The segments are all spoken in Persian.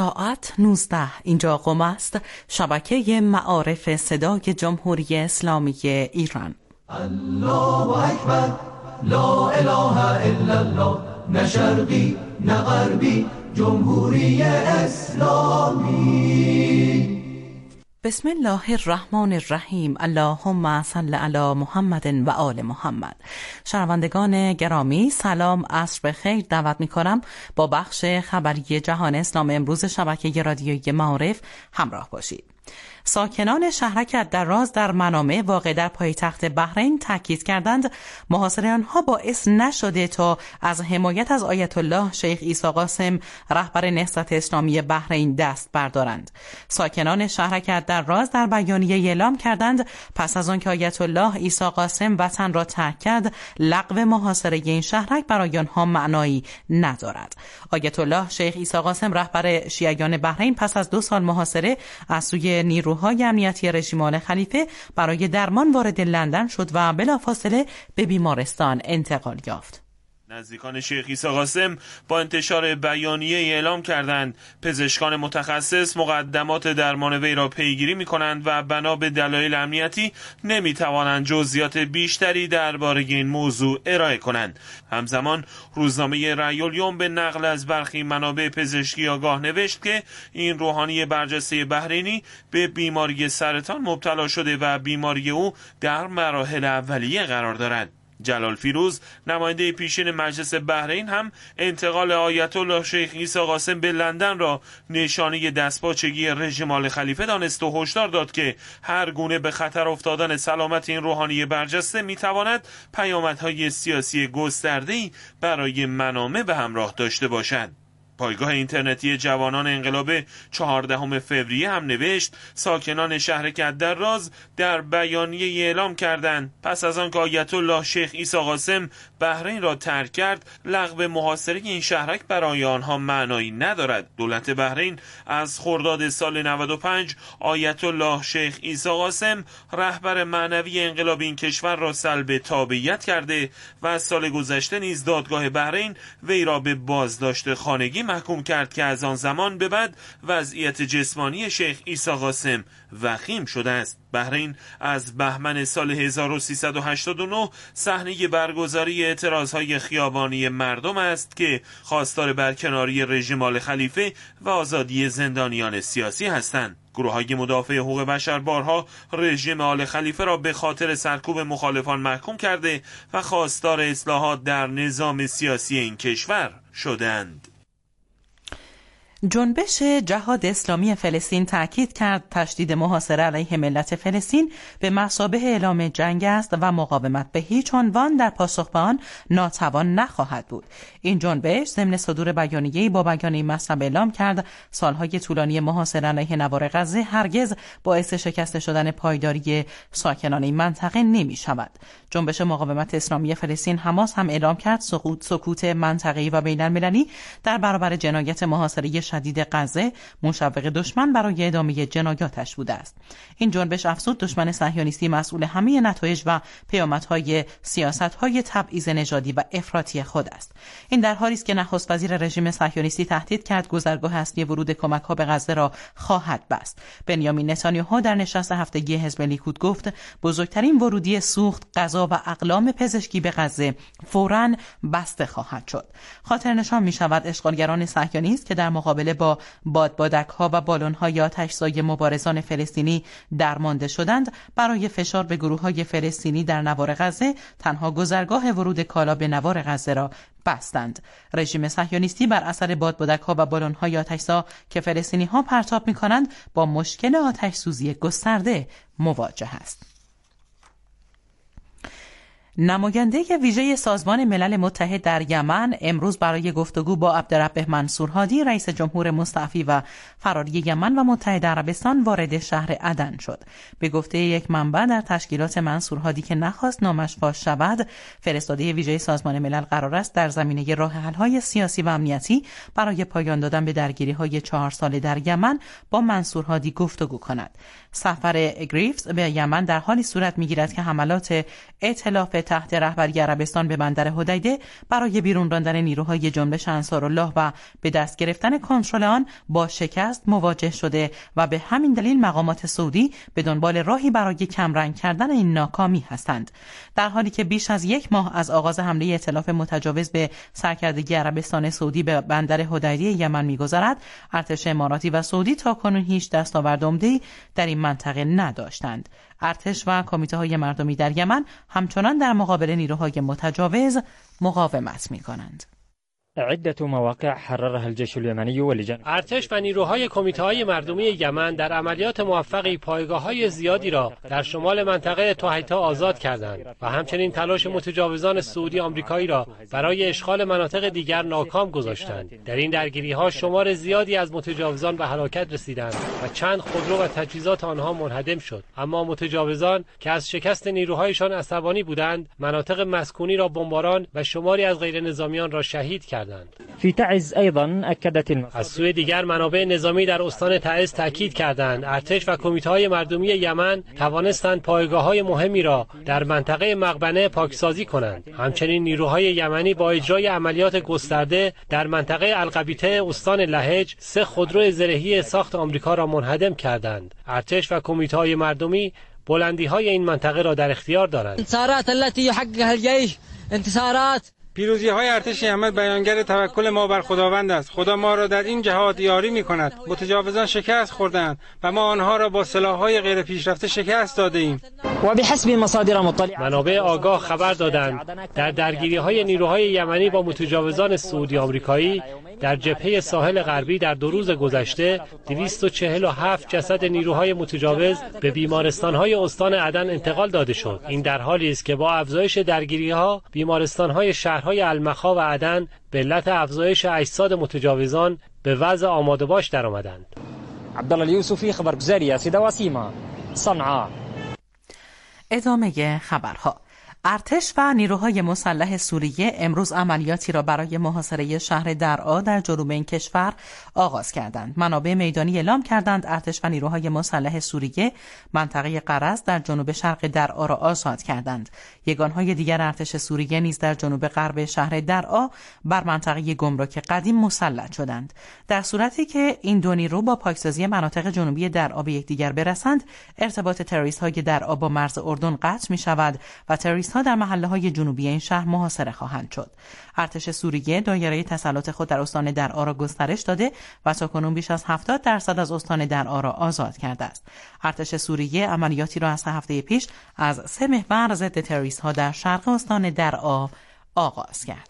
ساعت 19. اینجا قم است، شبکه معارف صدای جمهوری اسلامی ایران. الله اکبر، لا اله الا الله، نه شرقی نه غربی، جمهوری اسلامی. بسم الله الرحمن الرحیم. اللهم صل علی محمد و آل محمد. شنوندگان گرامی، سلام، عصر بخیر. دعوت می‌کنم با بخش خبری جهان اسلام امروز شبکه رادیویی معارف همراه باشید. ساکنان شهرک الدراز در منامه واقع در پایتخت بحرین تاکید کردند محاصره آنها باعث نشده تا از حمایت از آیت الله شیخ عیسی قاسم رهبر نهضت اسلامی بحرین دست بردارند. ساکنان شهرک الدراز در بیانیه اعلام کردند پس از آنکه آیت الله عیسی قاسم وطن را ترک کرد، لغو محاصره این شهرک برای آنها معنایی ندارد. آیت الله شیخ عیسی قاسم رهبر شیعیان بحرین پس از 2 سال محاصره از سوی نیروهای امنیتی رژیم آل خلیفه برای درمان وارد لندن شد و بلافاصله به بیمارستان انتقال یافت. نزدیکان شیخ عیسی قاسم با انتشار بیانیه اعلام کردند پزشکان متخصص مقدمات درمان وی را پیگیری می‌کنند و بنا به دلایل امنیتی نمی‌توانند جزئیات بیشتری درباره این موضوع ارائه کنند. همزمان روزنامه رأی الیوم به نقل از برخی منابع پزشکی آگاه نوشت که این روحانی برجسته بحرینی به بیماری سرطان مبتلا شده و بیماری او در مراحل اولیه قرار دارد. جلال فیروز نماینده پیشین مجلس بحرین هم انتقال آیت الله شیخ عیسی قاسم به لندن را نشانه دستپاچگی رژیم آل خلیفه دانست و هشدار داد که هر گونه به خطر افتادن سلامت این روحانی برجسته میتواند پیامدهای سیاسی گسترده‌ای برای منامه به همراه داشته باشد. پایگاه اینترنتی جوانان انقلاب 14 فوریه هم نوشت ساکنان شهرک الدراز در بیانیه اعلام کردند پس از آنکه آیت الله شیخ عیسی قاسم بحرین را ترک کرد، لغو محاصره این شهرک برای آنها معنایی ندارد. دولت بحرین از خرداد سال 95 آیت الله شیخ عیسی قاسم رهبر معنوی انقلاب این کشور را سلب تابعیت کرده و از سال گذشته نیز دادگاه بحرین وی را به بازداشت خانگی محکوم کرد که از آن زمان به بعد وضعیت جسمانی شیخ عیسی قاسم وخیم شده است. بحرین از بهمن سال 1389 صحنه برگزاری اعتراضهای خیابانی مردم است که خواستار برکناری رژیم آل خلیفه و آزادی زندانیان سیاسی هستند. گروه‌های مدافع حقوق بشر بارها رژیم آل خلیفه را به خاطر سرکوب مخالفان محکوم کرده و خواستار اصلاحات در نظام سیاسی این کشور شدند. جنبش جهاد اسلامی فلسطین تأکید کرد تشدید محاصره علیه ملت فلسطین به مثابه اعلام جنگ است و مقاومت به هیچ عنوان در پاسخ به آن ناتوان نخواهد بود. این جنبش ضمن صدور بیانیه‌ای با بیان این مطلب اعلام کرد سالهای طولانی محاصره علیه نوار غزه هرگز باعث شکست شدن پایداری ساکنان این منطقه نمی شود. جنبش مقاومت اسلامی فلسطین حماس هم اعلام کرد سکوت منطقه‌ای و بین‌المللی در برابر جنایت محاصره شدید غزه مشوق دشمن برای ادامه جنایاتش بوده است. این جنبش افزود دشمن صهیونیستی مسئول همه نتایج و پیامدهای سیاست‌های تبعیض نژادی و افراطی خود است. این در حالی است که نخست وزیر رژیم صهیونیستی تهدید کرد گذرگاه اصلی ورود کمک‌ها به غزه را خواهد بست. بنیامین نتانیاهو در نشست هفتگی حزب لیکود گفت بزرگترین ورودی سوخت، غذا و اقلام پزشکی به غزه فوراً بسته خواهد شد. خاطر نشان می‌شود اشغالگران صهیونیست که در مقابل با بادبادک‌ها و بالون‌های آتش‌زای مبارزان فلسطینی درمانده شدند برای فشار به گروه‌های فلسطینی در نوار غزه تنها گذرگاه ورود کالا به نوار غزه را بستند. رژیم صهیونیستی بر اثر بادبادک‌ها و بالون‌های آتش‌زا که فلسطینی‌ها پرتاب می‌کنند با مشکل آتش‌سوزی گسترده مواجه است. نماینده ویژه سازمان ملل متحد در یمن امروز برای گفتگو با عبدالرب منصور هادی رئیس جمهور مستعفی و فراری یمن و متحده عربستان وارد شهر عدن شد. به گفته یک منبع در تشکیلات منصور هادی که نخواست نامش فاش شود، فرستاده ویژه سازمان ملل قرار است در زمینه راه حل‌های سیاسی و امنیتی برای پایان دادن به درگیری‌های 4 ساله در یمن با منصور هادی گفتگو کند. سفر گریفز به یمن در حالی صورت می‌گیرد که حملات ائتلاف تحت رهبری عربستان به بندر حدیده برای بیرون راندن نیروهای جنبش انصارالله و به دست گرفتن کنترل آن با شکست مواجه شده و به همین دلیل مقامات سعودی به دنبال راهی برای کمرنگ کردن این ناکامی هستند. در حالی که بیش از 1 ماه از آغاز حمله ائتلاف متجاوز به سرکردگی عربستان سعودی به بندر حدیده یمن می‌گذرد، ارتش اماراتی و سعودی تاکنون هیچ دستاورد عمده‌ای در این منطقه نداشتند. ارتش و کمیته‌های مردمی در یمن همچنان در مقابل نیروهای متجاوز مقاومت می‌کنند. عدة مواقع حررها الجيش اليمني ولجان ارتش و نیروهای کمیته‌های مردمی یمن در عملیات موفقی پایگاه‌های زیادی را در شمال منطقه توحیتا آزاد کردند و همچنین تلاش متجاوزان سعودی آمریکایی را برای اشغال مناطق دیگر ناکام گذاشتند. در این درگیری‌ها شمار زیادی از متجاوزان به هلاکت رسیدند و چند خودرو و تجهیزات آنها منهدم شد. اما متجاوزان که از شکست نیروهایشان عصبانی بودند، مناطق مسکونی را بمباران و شماری از غیرنظامیان را شهید کردند. في تعز ايضا اكدت از سوی دیگر منابع نظامی در استان تعز تاکید کردند ارتش و کمیته‌های مردمی یمن توانستند پایگاه‌های مهمی را در منطقه مقبنه پاکسازی کنند. همچنین نیروهای یمنی با اجرای عملیات گسترده در منطقه القبیطه استان لهج 3 خودرو زرهی ساخت آمریکا را منهدم کردند. ارتش و کمیته‌های مردمی بلندی‌های این منطقه را در اختیار دارند. انتصارات التي يحققها الجيش انتصارات پیروزی‌های ارتش یمن بیانگر توکل ما بر خداوند است. خدا ما را در این جهاد یاری می‌کند. متجاوزان شکست خوردند و ما آنها را با سلاح‌های غیر پیشرفته شکست داده‌ایم. و بحسب مصادر مطلعه منابع آگاه خبر دادند در درگیری‌های نیروهای یمنی با متجاوزان سعودی آمریکایی در جبهه ساحل غربی در 2 روز گذشته 247 جسد نیروهای متجاوز به بیمارستان‌های استان عدن انتقال داده شد. این در حالی است که با افزایش درگیری‌ها بیمارستان‌های شهرهای المخا و عدن به علت افزایش اجساد متجاوزان به وضع آماده باش درآمدند. عبدالله الیوسفی خبرگزاری صدا و سیما صنعاء. ادامه خبرها. ارتش و نیروهای مسلح سوریه امروز عملیاتی را برای محاصره شهر درعا در جنوب این کشور آغاز کردند. منابع میدانی اعلام کردند ارتش و نیروهای مسلح سوریه منطقه قرز در جنوب شرق درعا را آزاد کردند. یگانهای دیگر ارتش سوریه نیز در جنوب غرب شهر درعا بر منطقه گمرک قدیم مسلط شدند. در صورتی که این دو نیرو با پاکسازی مناطق جنوبی درعا به یکدیگر برسند، ارتباط تروریست‌های درعا با مرز اردن قطع می‌شود و تروریست‌ها در محله‌های جنوبی این شهر محاصره خواهند شد. ارتش سوریه دایره تسلط خود در استان درعا را گسترش داده و تاکنون بیش از 70% از استان درعا را آزاد کرده است. ارتش سوریه عملیاتی را از 3 هفته پیش از 3 محور ضد تروریست‌ها در شرق استان درعا آغاز کرد.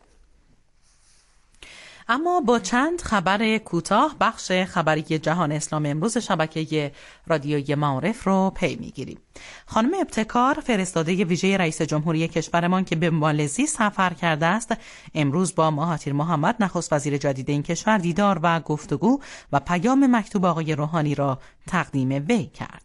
اما با چند خبر کوتاه بخش خبری جهان اسلام امروز شبکه رادیویی معارف رو پی میگیریم. خانم ابتکار فرستاده ویژه رئیس جمهوری کشورمان که به مالزی سفر کرده است، امروز با مهاتیر محمد نخست وزیر جدید این کشور دیدار و گفتگو و پیام مکتوب آقای روحانی را تقدیم وی کرد.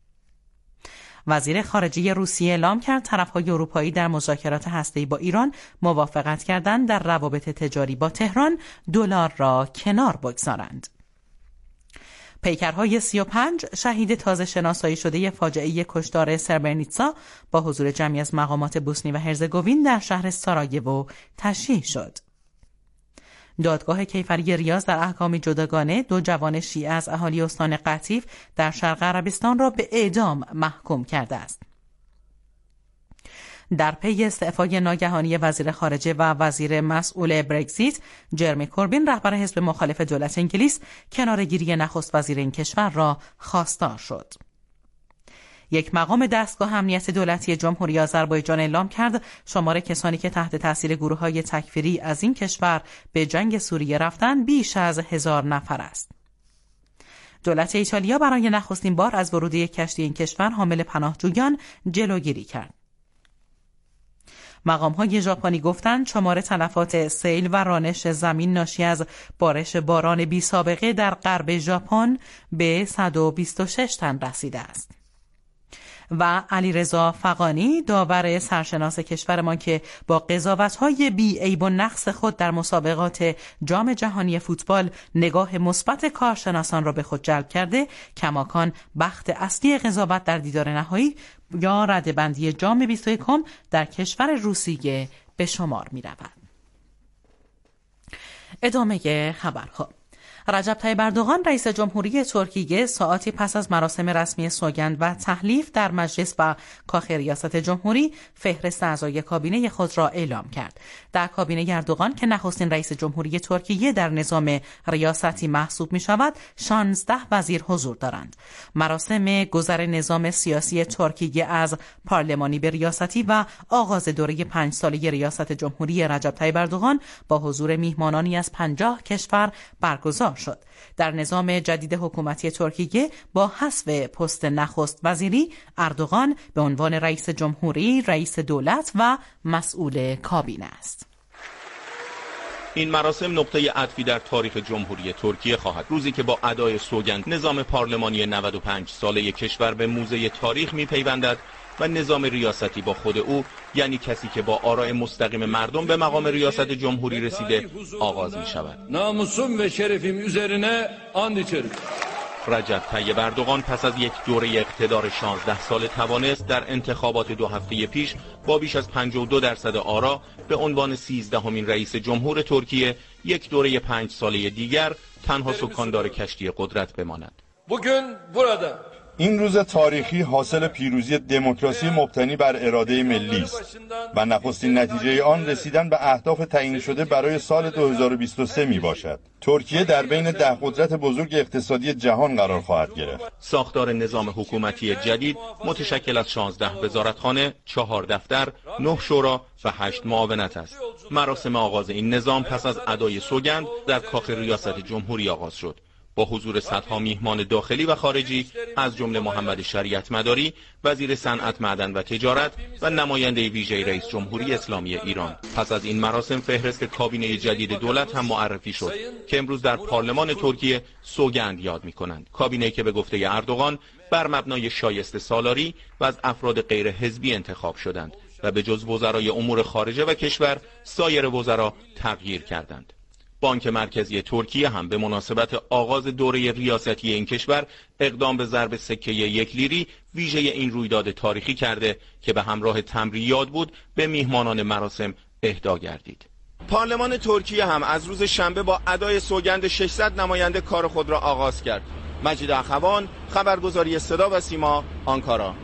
وزیر خارجه روسیه اعلام کرد طرف‌های اروپایی در مذاکرات هسته‌ای با ایران موافقت کردند در روابط تجاری با تهران دلار را کنار بگذارند. پیکرهای 35 شهید تازه شناسایی شده فاجعه کشتار سربرنیتسا با حضور جمعی از مقامات بوسنی و هرزگوین در شهر سارایوو تشییع شد. دادگاه کیفری ریاض در احکامی جداگانه 2 جوان شیعه از اهالی استان قطیف در شرق عربستان را به اعدام محکوم کرده است. در پی استعفای ناگهانی وزیر خارجه و وزیر مسئول برگزیت، جرمی کوربین رهبر حزب مخالف دولت انگلیس کناره‌گیری نخست وزیر این کشور را خواستار شد. یک مقام دستگاه امنیت دولتی جمهوری آذربایجان اعلام کرد شمار کسانی که تحت تاثیر گروه‌های تکفیری از این کشور به جنگ سوریه رفتند بیش از 1000 نفر است. دولت ایتالیا برای نخستین بار از ورود یک کشتی این کشور حامل پناهجویان جلوگیری کرد. مقام‌های ژاپنی گفتند شمار تلفات سیل و رانش زمین ناشی از بارش باران بی‌سابقه در غرب ژاپن به 126 تن رسیده است. و علیرضا فغانی داور سرشناس کشورمان که با قضاوت‌های بی‌عیب و نقص خود در مسابقات جام جهانی فوتبال نگاه مثبت کارشناسان را به خود جلب کرده، کماکان بخت اصلی قضاوت در دیدار نهایی یا رده‌بندی جام 21 در کشور روسیه به شمار می‌رود. ادامه خبرها. رجب طیب اردوغان رئیس جمهوری ترکیه ساعتی پس از مراسم رسمی سوگند و تحلیف در مجلس و کاخ ریاست جمهوری فهرست اعضای کابینه خود را اعلام کرد. در کابینه اردوغان که نخستین رئیس جمهوری ترکیه در نظام ریاستی محسوب می شود 16 وزیر حضور دارند. مراسم گذر نظام سیاسی ترکیه از پارلمانی به ریاستی و آغاز دوره 5 ساله ریاست جمهوری رجب طیب اردوغان با حضور میهمانانی از 50 کشور برگزار شد. در نظام جدید حکومتی ترکیه با حذف پست نخست وزیری، اردوغان به عنوان رئیس جمهوری، رئیس دولت و مسئول کابینه است. این مراسم نقطه عطفی در تاریخ جمهوری ترکیه خواهد. روزی که با ادای سوگند نظام پارلمانی 95 ساله کشور به موزه تاریخ می‌پیوندد و نظام ریاستی با خود او، یعنی کسی که با آراء مستقیم مردم به مقام ریاست جمهوری رسیده، آغاز می شود. ناموسum ve şerefim üzerine and içerim. رجب طیب اردوغان پس از یک دوره اقتدار 16 ساله توانست در انتخابات 2 هفته پیش با بیش از 52% آرا به عنوان 13مین رئیس جمهور ترکیه یک دوره 5 ساله دیگر تنها سکاندار کشتی قدرت بماند. Bugün burada این روز تاریخی حاصل پیروزی دموکراسی مبتنی بر اراده ملی است و نخستین نتیجه آن رسیدن به اهداف تعیین شده برای سال 2023 می باشد. ترکیه در بین 10 قدرت بزرگ اقتصادی جهان قرار خواهد گرفت. ساختار نظام حکومتی جدید متشکل از 16 وزارتخانه، 4 دفتر، 9 شورا و 8 معاونت است. مراسم آغاز این نظام پس از ادای سوگند در کاخ ریاست جمهوری آغاز شد، با حضور صدها میهمان داخلی و خارجی از جمله محمد شریعت مداری، وزیر صنعت، معدن و تجارت و نماینده ویژه رئیس جمهوری اسلامی ایران. پس از این مراسم فهرست کابینه جدید دولت هم معرفی شد که امروز در پارلمان ترکیه سوگند یاد می‌کنند. کابینه‌ای که به گفته اردوغان بر مبنای شایسته سالاری و از افراد غیر حزبی انتخاب شدند و به جز وزرای امور خارجه و کشور سایر وزرا تغییر کردند. بانک مرکزی ترکیه هم به مناسبت آغاز دوره ریاستی این کشور اقدام به ضرب سکه 1 لیری ویژه این رویداد تاریخی کرده که به همراه تمری یاد بود به میهمانان مراسم اهدا گردید. پارلمان ترکیه هم از روز شنبه با ادای سوگند 600 نماینده کار خود را آغاز کرد. مجید اخوان، خبرگزاری صدا و سیما، آنکارا.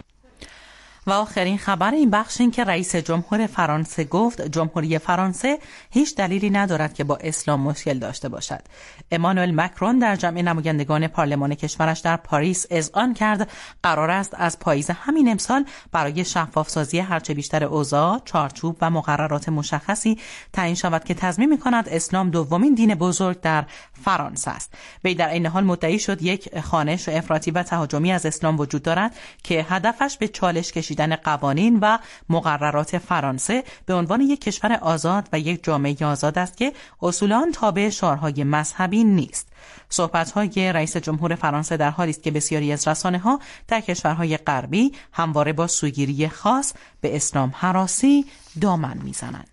و آخرین خبر این بخش این که رئیس جمهور فرانسه گفت جمهوری فرانسه هیچ دلیلی ندارد که با اسلام مشکل داشته باشد. امانوئل مکرون در جمع نمایندگان پارلمان کشورش در پاریس اذعان کرد قرار است از پاییز همین امسال برای شفافسازی هرچه بیشتر اوضاع، چارچوب و مقررات مشخصی تعیین شود که تضمین می‌کند اسلام دومین دین بزرگ در فرانسه است. وی در این حال مدعی شد یک خوانش افراطی و تهاجمی از اسلام وجود دارد که هدفش به چالش کشیدن قوانین و مقررات فرانسه به عنوان یک کشور آزاد و یک جامعه آزاد است که اصولاً تابع شعارهای مذهبی نیست. صحبت‌های رئیس جمهور فرانسه در حالی است که بسیاری از رسانه‌ها در کشورهای غربی همواره با سوگیری خاص به اسلام هراسی دامن می‌زنند.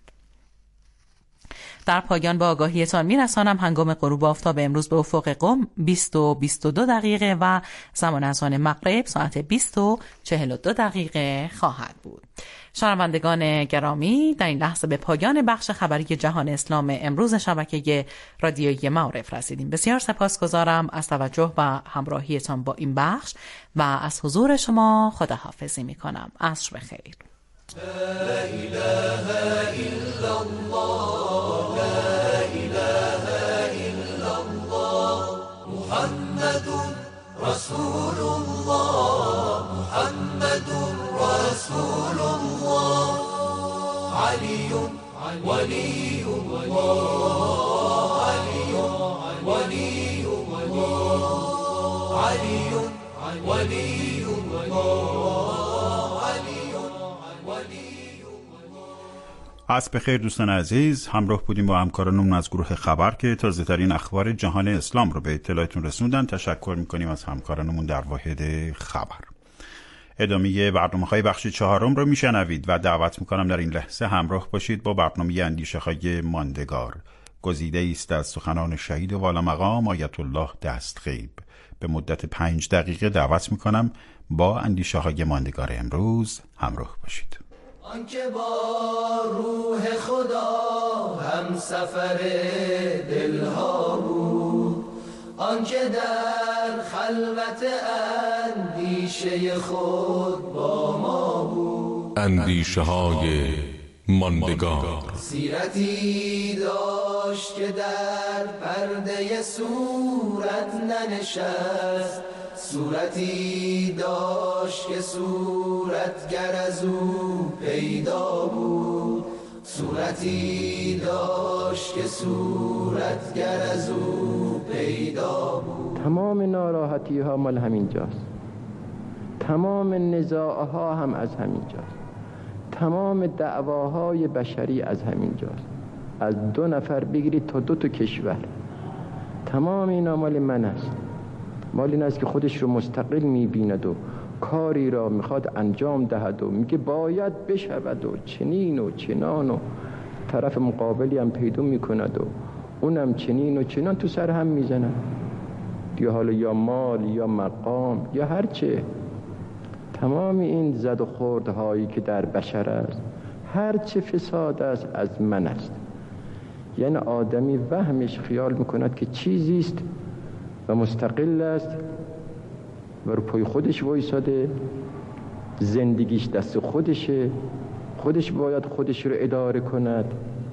در پایان با آگاهیتان میرسانم هنگام غروب آفتاب امروز به افق قم 20:22 دقیقه و زمان اذان مغرب ساعت 20:42 خواهد بود. شنوندگان گرامی، در این لحظه به پایان بخش خبری جهان اسلام امروز شبکه رادیویی معارف رسیدیم. بسیار سپاسگزارم از توجه و همراهیتان با این بخش و از حضور شما خداحافظی میکنم. عصر بخیر. لا إله إلا الله لا إله إلا الله محمد رسول الله محمد رسول الله علي ولي الله علي ولي الله علي ولي الله. عصر بخیر دوستان عزیز، همراه بودیم با همکارانمون از گروه خبر که تازه ترین اخبار جهان اسلام رو به اطلاعتون رسوندن. تشکر میکنیم از همکارانمون در واحد خبر. ادامه برنامه‌های بخش 4 رو میشنوید و دعوت میکنم در این لحظه همراه باشید با برنامه اندیشه‌های ماندگار. گزیده است از سخنان شهید والامقام آیت الله دستغیب. به مدت 5 دقیقه دعوت میکنم با اندیشه‌های ماندگار امروز همراه باشید. آنکه با روح خدا هم سفر دلها بود، آنکه در خلوت اندیشه خود با ما بود، اندیشه‌های ماندگار. سیرتی داشت که در پرده صورت ننشست، صورتی داشت که صورتگر از او پیدا بود، صورتی داشت که صورتگر از او پیدا بود. تمام ناراحتی ها مال همین جاست، تمام نزاع ها هم از همین جاست، تمام دعواهای بشری از همین جاست. از 2 نفر بگیرید تا 2 کشور، تمام اینا مال من است. مال این است که خودش رو مستقل می‌بیند و کاری را میخواد انجام دهد و میگه باید بشود و چنین و چنان و طرف مقابلی هم پیدا میکند و اونم چنین و چنان تو سر هم میزنن، یا حالا یا مال یا مقام یا هرچه. تمام این زد و خوردهایی که در بشر است، هرچه فساد است از من است. یعنی آدمی وهمش خیال میکند که چیزی است و مستقل است و رو پای خودش وایساده، زندگیش دست خودشه، خودش باید خودش رو اداره کند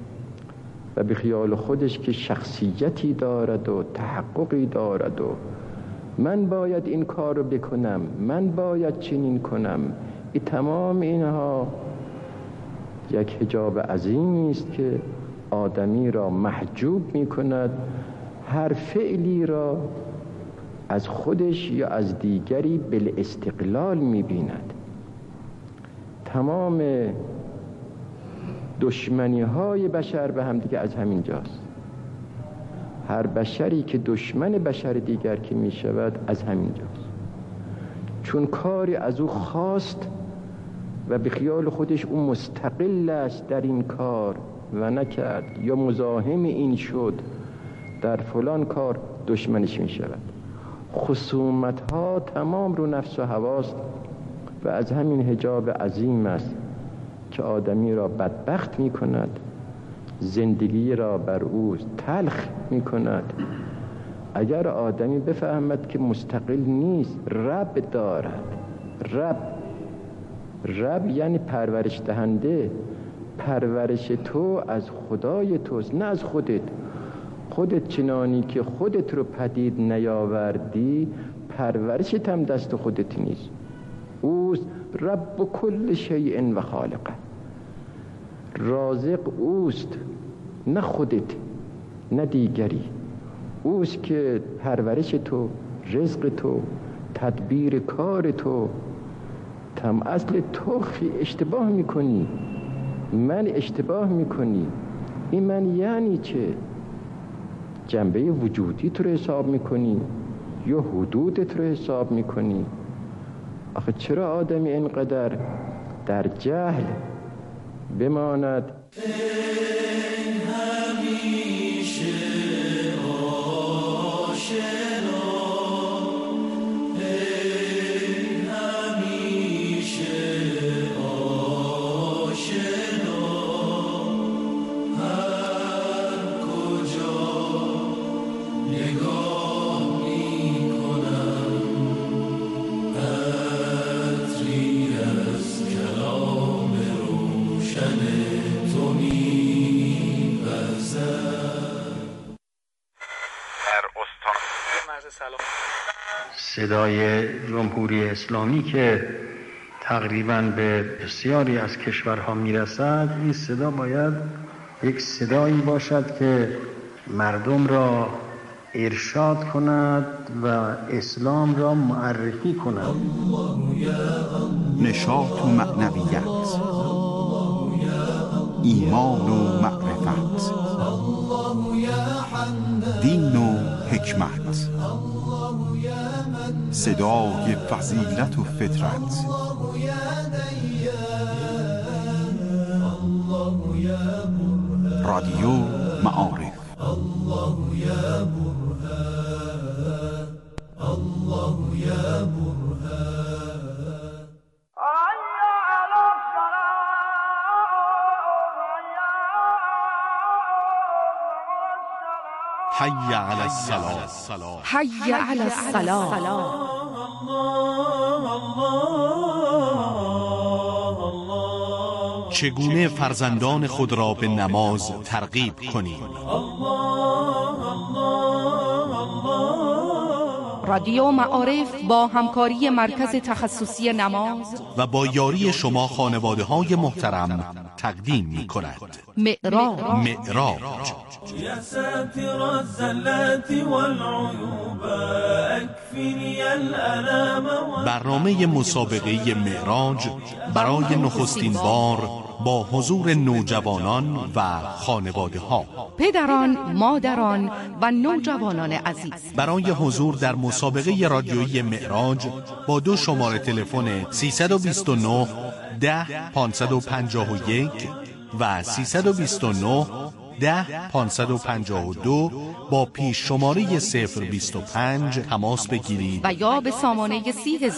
و به خیال خودش که شخصیتی دارد و تحققی دارد و من باید این کار رو بکنم، من باید چنین کنم. این تمام اینها یک حجاب عظیمی است که آدمی را محجوب می کند، هر فعلی را از خودش یا از دیگری بالاستقلال می بیند. تمام دشمنی های بشر به هم دیگه از همین جاست. هر بشری که دشمن بشر دیگر که می شود از همین جاست، چون کاری از او خواست و به خیال خودش اون مستقل است در این کار و نکرد یا مزاحم این شد، در فلان کار دشمنش می شود. خصومت ها تمام رو نفس و هواست و از همین حجاب عظیم است که آدمی را بدبخت می کند، زندگی را بر او تلخ می کند. اگر آدمی بفهمد که مستقل نیست، رب دارد. رب یعنی پرورش دهنده. پرورش تو از خدای توست، نه از خودت. خودت چنانی که خودت رو پدید نیاوردی، پرورشت هم دست خودت نیست. اوست رب کل شیء و خالقه. رازق اوست، نه خودت نه دیگری. اوست که پرورش تو، رزق تو، تدبیر کار تو. اصل تو اشتباه میکنی، من اشتباه میکنی. این من یعنی چه؟ جنبه وجودی تو رو حساب میکنی یا حدودت رو حساب میکنی؟ آخه چرا آدمی اینقدر در جهل بماند؟ این همیشه آشنا، این همیشه آشنا، هر کجا نگاه میکنم عطری از کلام روشن تو می‌وزد. در استان صدای جمهوری اسلامی که تقریباً به بسیاری از کشورها میرسد، این صدا باید یک صدایی باشد که مردم را ارشاد کند و اسلام را معرفی کند. نشاط و معنویت، ایمان و معرفت، دین و حکمت، صدای فضیلت و فطرت. رادیو معارف. الله یا برهان، الله یا برهان. حي على الصلاة، حي على الصلاة. چگونه فرزندان خود را به نماز ترغیب کنیم؟ رادیو معارف با همکاری مرکز تخصصی نماز و با یاری شما خانواده های محترم تقدیم می کند. معراج. یا ساتر الزلات والعیوب اکفنی الالام. برنامه مسابقه معراج برای نخستین بار با حضور نوجوانان و خانواده ها، پدران، مادران و نوجوانان عزیز. برای حضور در مسابقه رادیویی معراج با 2 شماره تلفن 329 10 551 و 329 10 552 با پیش شماره 025 تماس بگیرید و یا به سامانه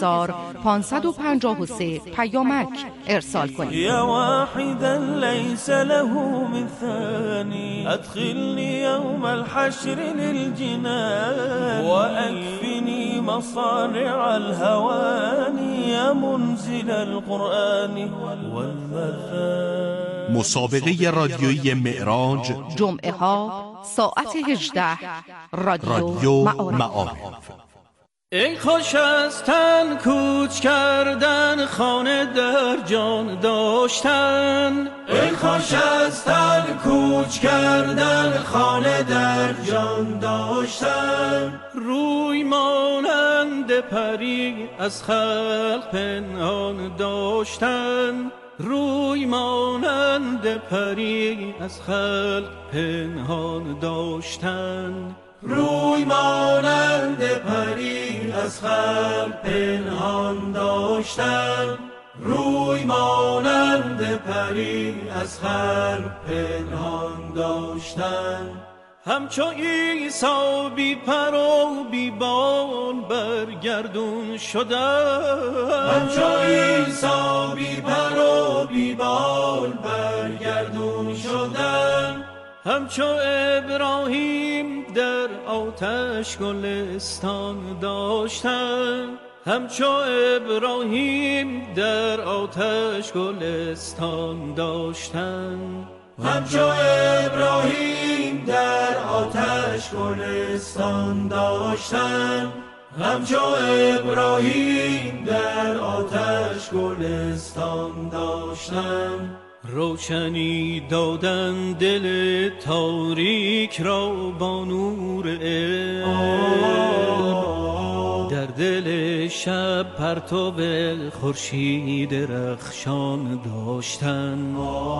30553 پیامک ارسال کنید. یا واحدا لیس له مثانی ادخلنی یوم الحشر للجنان و اکفنی مصارع الهوانی یا منزل القرآن والمثان. مسابقه رادیویی معراج جمعه ها ساعت 18 رادیو معارف. ای خوش از تن کوچ کردن، خانه در جان داشتن. ای خوش از تن کوچ کردن، خانه در جان داشتن. روی مانند پری از خلق پنهان داشتن. روی مانند پری از خلق پنهان داشتن. روی مانند پری از خلق پنهان داشتن. روی مانند پری از خلق پنهان داشتن. همچو عیسی بی پر و بی بال برگردون شدن. همچو عیسی بی پر و بی بال برگردون شدن. همچو ابراهیم در آتش گلستان داشتن. همچو ابراهیم در آتش گلستان داشتن. همچو ابراهیم در آتش گلستان داشتن. همچو ابراهیم در آتش گلستان داشتن. روشنی دادن دل تاریک را با نور علم. در دل شب پرتو خورشید رخشان داشتن.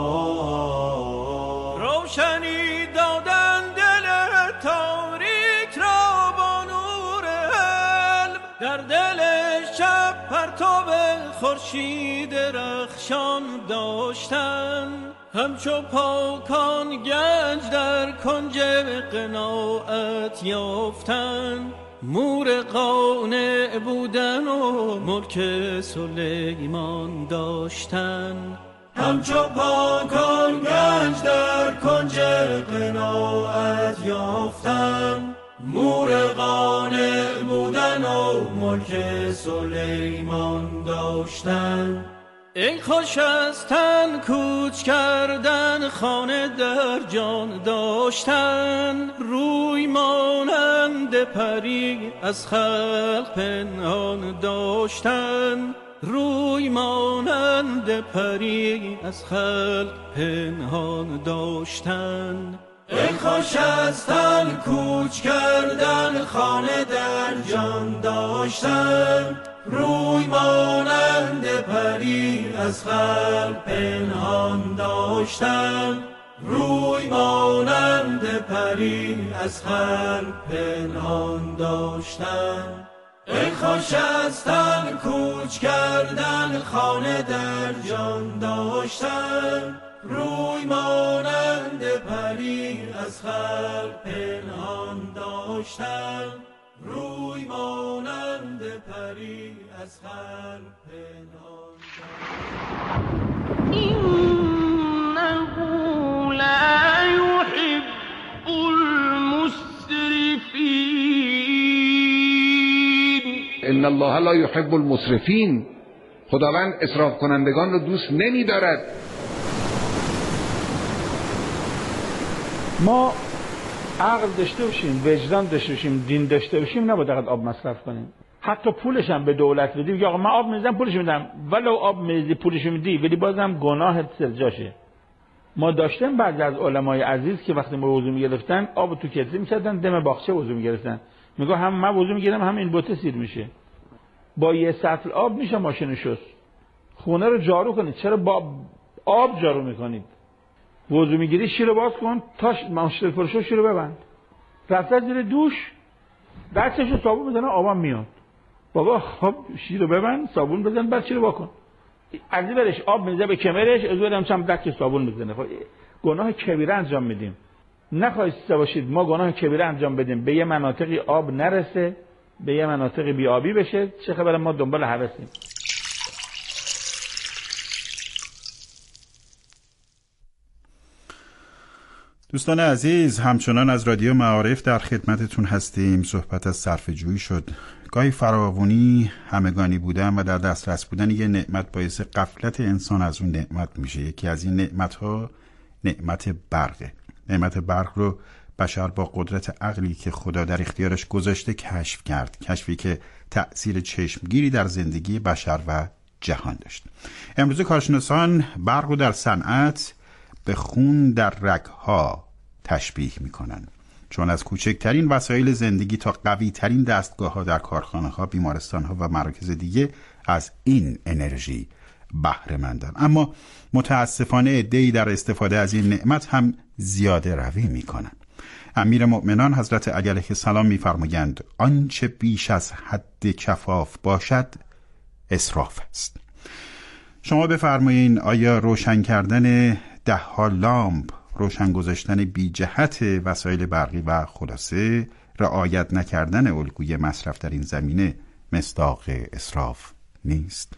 روشنی دادن دل تاریک را با نور علم. در دل شب پرتو خورشید رخشان داشتن. همچو پاکان گنج در کنج قناعت یافتن. مور قانع بودن و ملک سلیمان داشتن. همچو پاکان گنج در کنج قناعت یافتن. مور قانع بودن و ملک سلیمان داشتن. ای خوش از تن کوچ کردن، خانه در جان داشتن. روی مانند پری از خلق پنهان داشتن. روی مانند پری از خلق پنهان داشتن. ای خوش از تن کوچ کردن، خانه در جان داشتن. روی مانند پری از خلق پنهان داشتن. روی مانند پری از خلق پنهان داشتن. ای خوش از تن کوچ کردن، خانه در جان داشتن، روی مانند پری از خلق پنهان داشتن، روی مانند پری از خلق پنهان داشتن. اینه لا یحب المسرفین. ان الله لا یحب المسرفین. خداوند اسراف کنندگان رو دوست نمی دارد. ما عقل داشته باشیم، وجدان داشته باشیم، دین داشته باشیم، نباید فقط آب مصرف کنیم. حتی پولش هم به دولت بدی، آقا من آب میزنم پولش میدم، ولو آب میزی پولش میدی، ولی بازم گناهت سرجاشه. ما داشتیم بعضی از علمای عزیز که وقتی ما وضو میگرفتن آب تو کتری می‌کردن، دم باغچه وضو میگرفتن. میگه هم من وضو میگیرم هم این بوته سیر میشه. با یه سطل آب میشه ماشین شست. خونه رو جارو کنید، چرا با آب جارو میکنید؟ وضو میگیری شیر باز کن، تا ماشین فرشو شیر ببند. رفته زیر دوش دستشو صابون بزنه آبم میاد. بابا خب شیر رو ببند، صابون بزن، بعد شیر واکن. از این برش آب میزه به کمرش، از اونم چم دست صابون میزنه. خب گناه کبیره انجام میدیم. نخواهید باشید ما گناه کبیره انجام بدیم، به یه مناطقی آب نرسه، به یه مناطقی بی‌آبی بشه، چه خبر ما دنبال هوسیم. دوستان عزیز، همچنان از رادیو معارف در خدمتتون هستیم. صحبت از صرفه‌جویی شد. گاهی فراوانی همگانی بودن و در دسترس بودن یه نعمت باعث غفلت انسان از اون نعمت میشه. یکی از این نعمت‌ها نعمت برقه. نعمت برق رو بشر با قدرت عقلی که خدا در اختیارش گذاشته کشف کرد. کشفی که تأثیر چشمگیری در زندگی بشر و جهان داشت. امروز کارشناسان برق رو در صنعت به خون در رگ‌ها تشبیه می‌کنند، چون از کوچکترین وسایل زندگی تا قوی‌ترین دستگاه‌ها در کارخانه‌ها، بیمارستان‌ها و مراکز دیگه از این انرژی بهره مندند. اما متاسفانه عده‌ای در استفاده از این نعمت هم زیاده روی می‌کنند. امیر مؤمنان حضرت علی علیه السلام می‌فرمایند آنچه بیش از حد کفاف باشد اسراف است. شما بفرمایید آیا روشن کردن 10 لامپ، روشن گذاشتن بی جهت وسایل برقی و خلاصه رعایت نکردن الگوی مصرف در این زمینه مصداق اسراف نیست؟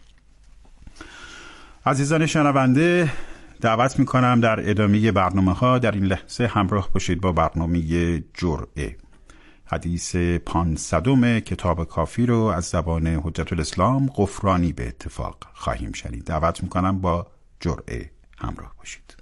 عزیزان شنونده، دعوت میکنم در ادامه برنامه در این لحظه همراه باشید با برنامه جرعه. حدیث 500 کتاب کافی رو از زبان حجت الاسلام غفرانی به اتفاق خواهیم شنید. دعوت میکنم با جرعه همراه باشید.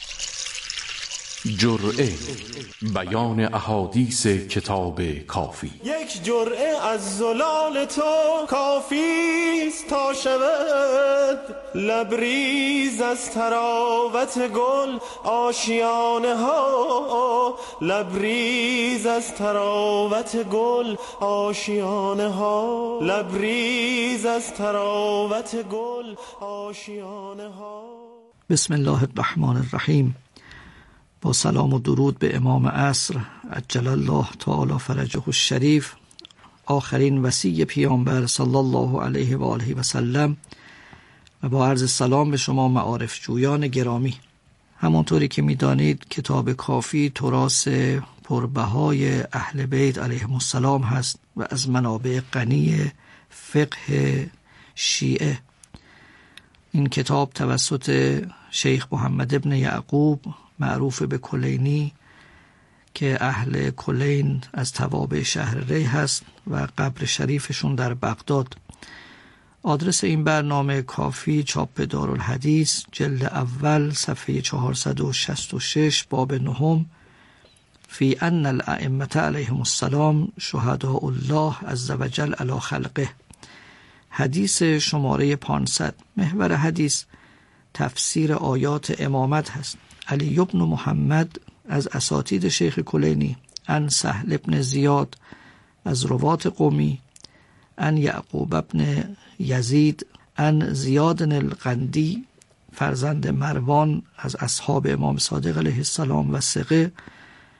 جرعه، بیان احادیث کتاب کافی. یک جرعه از زلال تو کافیست تا شود لبریز از تراوت گل آشیانه ها، لبریز از تراوت گل آشیانه ها، لبریز از تراوت گل آشیانه ها. بسم الله الرحمن الرحیم. با سلام و درود به امام عصر عجل الله تعالی فرجه الشریف، آخرین وصی پیامبر صلی الله علیه و آله و سلم، و با عرض سلام به شما معارف جویان گرامی. همونطوری که میدانید کتاب کافی تراث پربهای اهل بیت علیهم السلام هست و از منابع غنی فقه شیعه. این کتاب توسط شیخ محمد ابن یعقوب معروف به کلینی که اهل کلین از توابع شهر ری هست و قبر شریفشون در بغداد. آدرس این برنامه کافی، چاپ دارالحدیث، جلد اول، صفحه 466، باب 9، فی ان الائمه علیهم السلام شهداء الله عز وجل علی خلقه. حدیث شماره 500. محور حدیث تفسیر آیات امامت هست. علی ابن محمد از اساتید شیخ کلینی، ان سهل ابن زیاد از روات قومی، ان یعقوب ابن یزید، ان زیاد القندی فرزند مروان از اصحاب امام صادق علیه السلام و ثقه،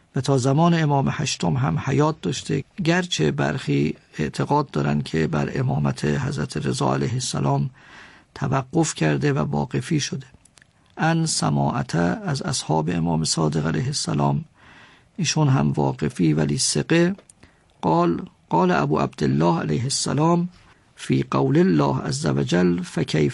و تا زمان امام هشتم هم حیات داشته، گرچه برخی اعتقاد دارند که بر امامت حضرت رضا علیه السلام توقف کرده و واقفی شده. ان سماعته از اصحاب امام صادق علیه السلام، ایشون هم واقفی ولی ثقه. قال ابو عبدالله علیه السلام فی قول الله عز وجل فکیف